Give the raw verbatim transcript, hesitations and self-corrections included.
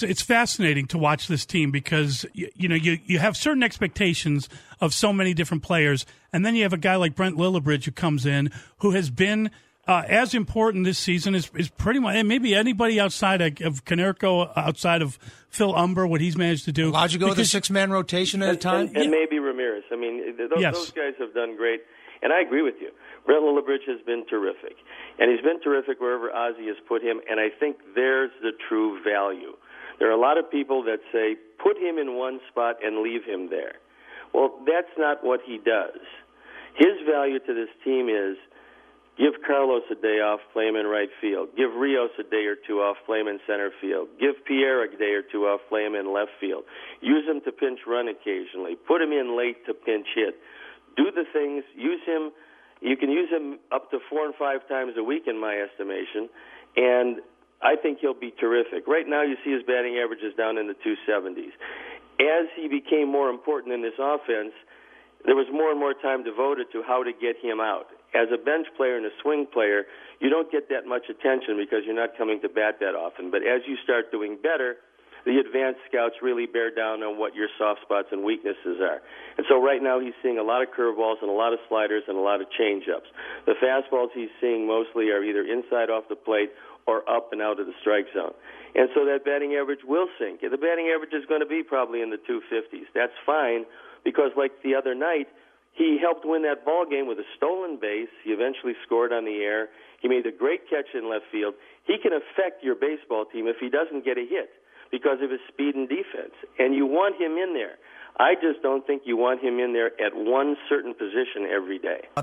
It's fascinating to watch this team because, you, you know, you, you have certain expectations of so many different players, and then you have a guy like Brent Lillibridge who comes in who has been uh, as important this season as is pretty much, and maybe anybody outside of, of Konerko, outside of Phil Umber, what he's managed to do. Allowed you go with a six-man rotation at and, a time? And, and yeah. maybe Ramirez. I mean, those, yes. those guys have done great, and I agree with you. Brent Lillibridge has been terrific, and he's been terrific wherever Ozzie has put him, and I think there's the true value. There are a lot of people that say, put him in one spot and leave him there. Well, that's not what he does. His value to this team is give Carlos a day off, play him in right field. Give Rios a day or two off, play him in center field. Give Pierre a day or two off, play him in left field. Use him to pinch run occasionally. Put him in late to pinch hit. Do the things. Use him. You can use him up to four and five times a week in my estimation, and I think he'll be terrific. Right now you see his batting average is down in the two seventies. As he became more important in this offense, there was more and more time devoted to how to get him out. As a bench player and a swing player, you don't get that much attention because you're not coming to bat that often. But as you start doing better, the advanced scouts really bear down on what your soft spots and weaknesses are. And so right now he's seeing a lot of curveballs and a lot of sliders and a lot of changeups. The fastballs he's seeing mostly are either inside off the plate or up and out of the strike zone. And so that batting average will sink. The batting average is going to be probably in the two fifties. That's fine because, like the other night, he helped win that ball game with a stolen base. He eventually scored on the air. He made a great catch in left field. He can affect your baseball team if he doesn't get a hit because of his speed and defense. And you want him in there. I just don't think you want him in there at one certain position every day.